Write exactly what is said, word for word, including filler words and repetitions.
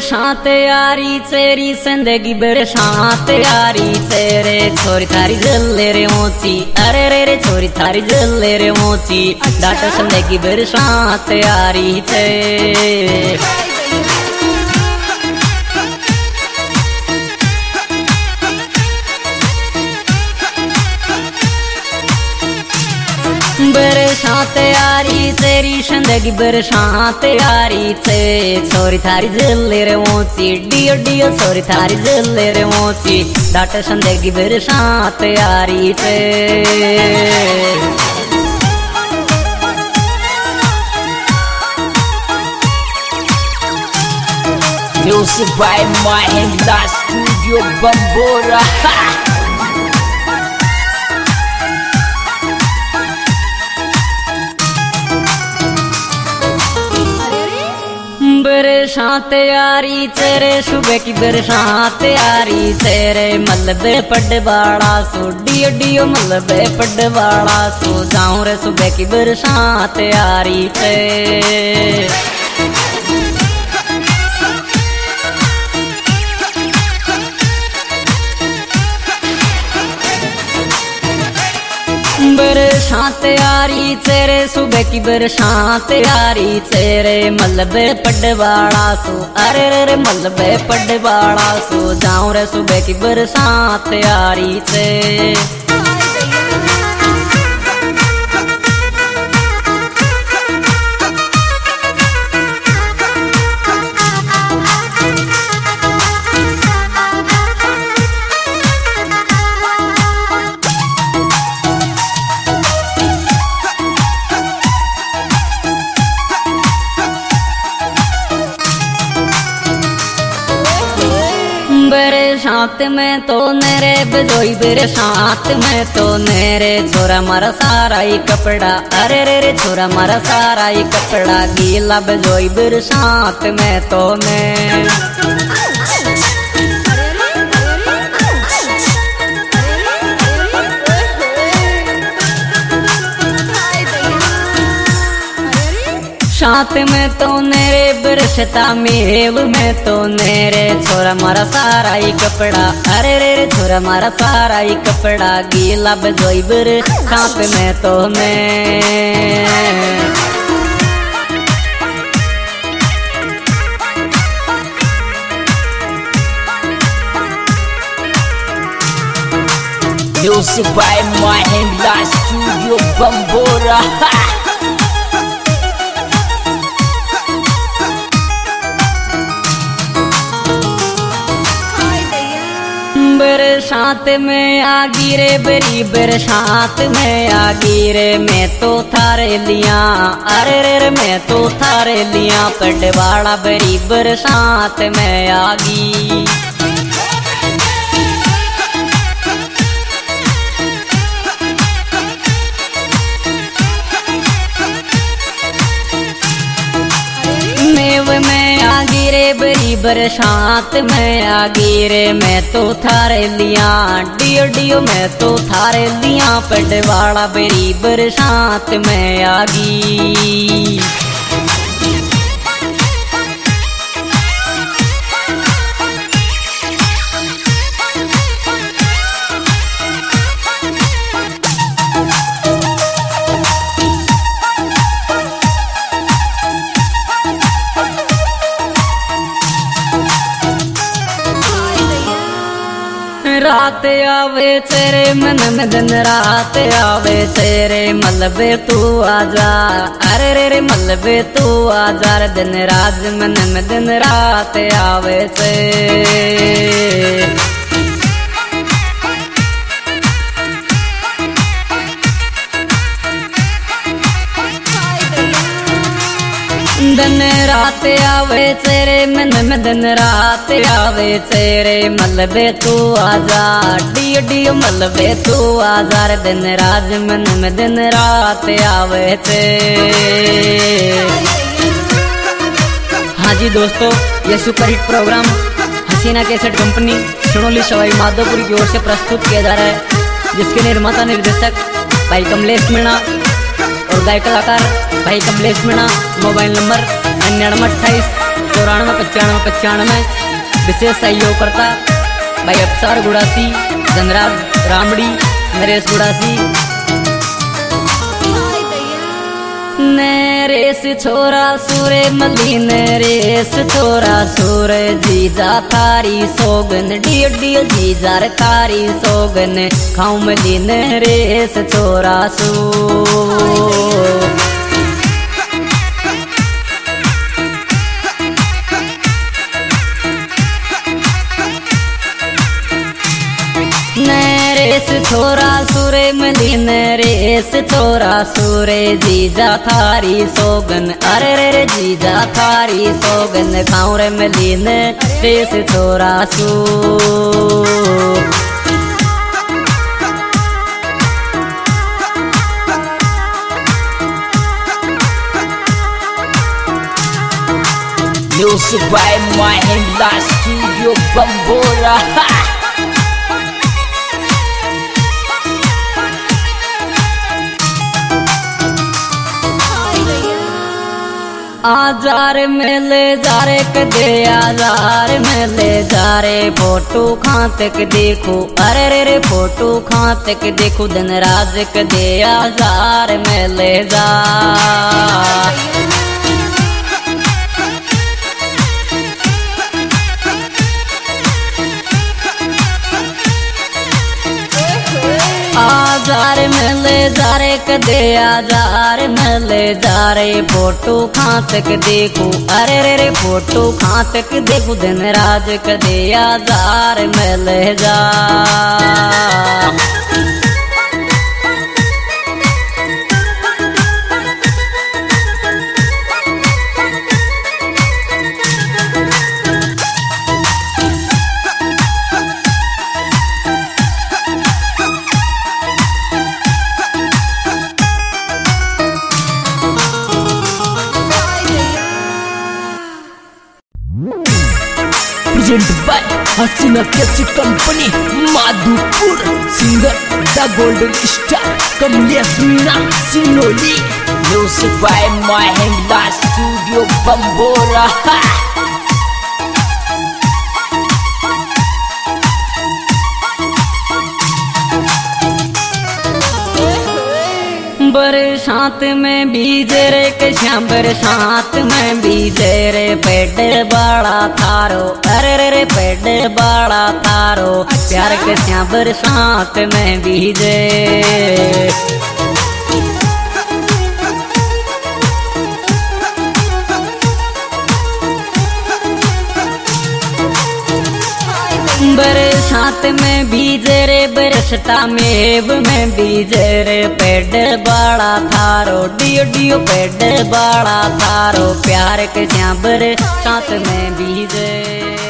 शांत यारी तेरी जिंदगी बड़े शांत यारी तेरे छोरी थारी जल्ले रे मोची अरे रे रे छोरी थारी जल्ले रे मोची डाटा जिंदगी बड़े शांत यारी थे बरसात यारी तेरी जिंदगी बरसात यारी थे छोरी थारी जल्ले रे मोची डियो डियो छोरी थारी जल्ले रे मोची डाटा जिंदगी बरसात यारी थे Music by Mahindra Studio Bambora. बरसात यारी तेरे सुबह की बरसात यारी तेरे मलबे पडवाड़ा सो डियो डियो मलबे पडवाड़ा सो जाऊं रे सुबह की बरसात यारी थे बरसात यारी तेरे सुबह की बरसात यारी तेरे मलबे पडवाड़ा सो अरे रे रे मलबे पडवाड़ा सो जाऊं रे सुबह की बरसात यारी थे बरसात में तो नेरे बजोई बरसात में तो नेरे छोरा मारा सारा ही कपड़ा अरे रे रे छोरा मारा सारा ही कपड़ा गीला बजोई बरसात में तो ने साथ में तो नेरे बरसता मेव में तो नेरे छोरा मारा सारा ही कपड़ा अरे रे रे छोरा मारा सारा ही कपड़ा गीला बजोई बर साथ में तो मैं Music by Mahindra Studio Bambora. बरसात में आगी रे बरी बरसात में आगी रे मैं तो थारे लिया अरे रे रे मैं तो थारे लिया पडवाड़ा बरी बरसात में आगी में आगी रे बरी बरसात में आगी रे मैं तो थारे लिया डियो डियो मैं तो थारे लिया पडवाड़ा बरी बरसात में आगी रात आवे तेरे मन में दिन रात आवे तेरे मलबे तू आजा अरे रे रे मलबे तू आजा रे दिन रात मन में दिन रात आवे तेरे दिन रात आवे तेरे मन में दिन रात आवे तेरे मलबे तू आजा डियो डियो मलबे तू आजा रे दिन रात मन में दिन रात आवे ते हाँ जी दोस्तों, ये superhit programme Hasina cassette company Sunoli Sawai Madhopur की ओर से प्रस्तुत किया जा रहा है, जिसके निर्माता निर्देशक भाई कमलेश मीणा और गायक कलाकार भाई कमलेश मीणा। मोबाइल नंबर निन्यानवे अट्ठाईस चौरानवे पचानवे पचानवे विशेष सहयोग करता भाई अफसर गुड़ासी, धनराज रामड़ी, नरेश गुड़ासी। नरेश छोरा सूरे मली, नरेश छोरा सूरे जीजा थारी सोगन, डियो डियो जीजा रे थारी सोगन, खाऊ मली नरेश छोरा सू। नरेश छोरा सूरे मली, नरेश छोरा सूरे जीजा थारी सोगन, अरे रे रे जीजा थारी सोगन, खाऊ रे मली नरेश छोरा सू। Music by Mahindra Studio Bambora. आजार में ले जा रे कदे, आजार में ले जा रे फोटो खां तक देखो, अरे रे रे फोटो खां तक देखो, धनराज कदे आजार में ले जा। आजार में ले जा रे कदे, आजार में ले जा रे फोटो खां तक देखो, अरे रे रे फोटो खां तक देखो, धनराज कदे आजार में ले जा। Presented by Hasina cassette company Madhupur, singer the golden star Kamlesh Meena Sinoli. Music by Mahindra Studio Bambora. बरसात में बीजे रे कश्याम, बरसात में बीजे रे पेड़ बड़ा थारो, अरे रे रे पेड़ बड़ा थारो, प्यार कश्याम बरसात में बीजे। बरसात में बीजे रे बरसता मेव में बीजे रे पेड़ बड़ा थारो, डियो डियो पेड़ बड़ा थारो, प्यार के श्याम बरसात में बीजे।